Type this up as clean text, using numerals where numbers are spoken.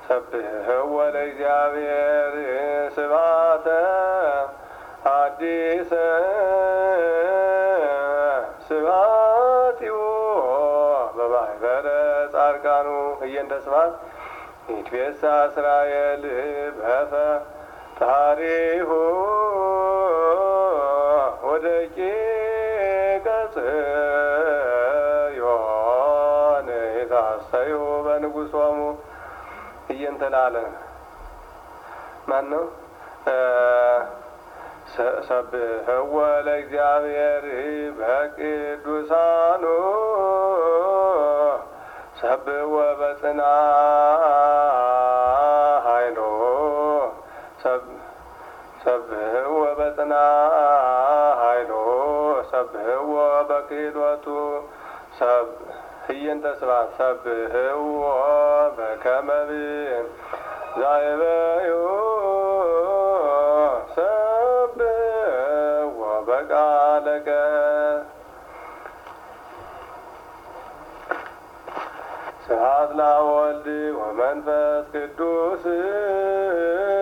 ሰብሕዎ ለእግዚአብሔር ስብሐተ ሐዲሰ ስብሐቲሁ በማኅበረ ጻድቃኑ እየንተ ስብሐት ይትፌሳ እስራኤል በፈጣሪሁ ወደቂቀ ጽዮን ይታሰዩ በንጉሶሙ እየንተ ለዓለም ማን ነው? ሰብሕዎ ለእግዚአብሔር በቅዱሳኑ ሰብሕዎ በጽንዓ ኃይሎ ሰብሕዎ በጽንዓ ኃይሎ ሰብሕዎ በክህሎቱ እየንተ ስብሐት ሰብሕዎ በከመ ዛይበዩ ሰብሕዎ በቃለከ ስብሐት ለወልድ ወመንፈስ ቅዱስ